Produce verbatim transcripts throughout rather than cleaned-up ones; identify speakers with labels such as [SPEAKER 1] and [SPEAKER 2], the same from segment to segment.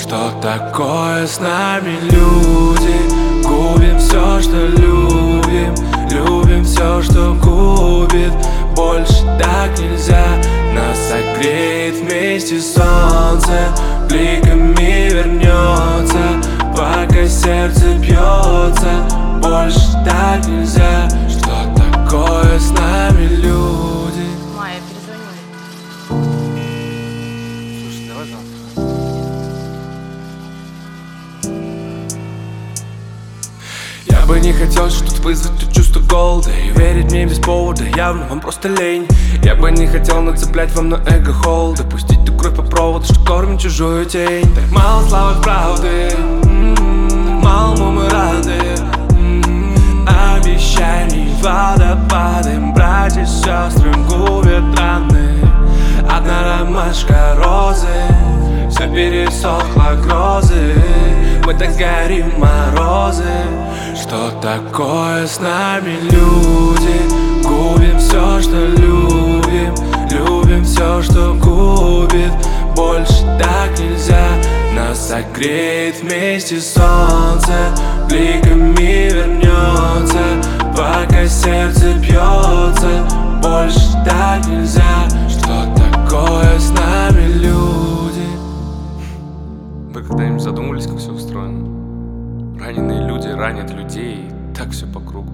[SPEAKER 1] Что такое с нами люди? Губим все, что любим, любим все, что губит. Больше так нельзя, нас согреет вместе солнце, бликами вернется, пока сердце бьется. Больше так нельзя. Что такое с нами люди?
[SPEAKER 2] Майя, перезвони.
[SPEAKER 1] Слушай, давай завтра. Я бы не хотел что-то вызвать то чувство голода и верить мне без повода, явно вам просто лень. Я бы не хотел нацеплять вам на эго холода, пустить ту кровь по проводу, что кормит чужую тень. Так мало славы правды, м-м-м, мало мы рады, м-м-м, обещаний водопадом, братья и сестры губят раны. Одна ромашка розы, все пересохло грозы, мы так горим морозы. Что такое с нами люди? Губим все, что любим, любим все, что губит. Больше так нельзя, нас согреет вместе солнце, бликами вернется, пока сердце бьется. Больше так нельзя. Что такое с нами люди? Вы когда-нибудь задумывались, как все устроено? Раненые люди ранят людей, и так все по кругу.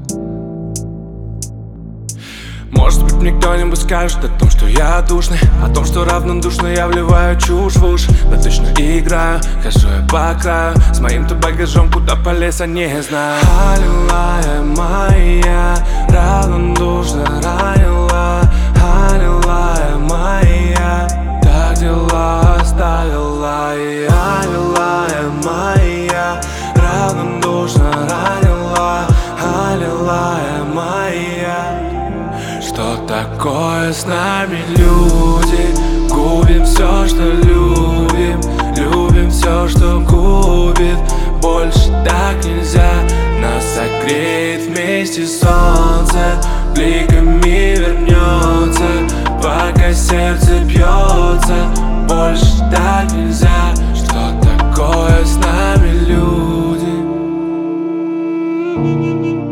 [SPEAKER 1] Может быть, мне кто-нибудь скажет о том, что я душный, о том, что равнодушно я вливаю чушь в уши. Но точно играю, хожу я по краю, с моим-то багажом куда полез, я не знаю. Аллилуйя моя, равнодушно ранила. Аллилуйя моя, так дела оставила. И аллилуйя моя, равнодушно ранила. Аллилуйя моя. Что такое с нами люди? Губим все, что любим, любим все, что губит. Больше так нельзя, нас согреет вместе солнце, бликами вернется, пока сердце бьется. Больше так нельзя. Что такое с нами люди?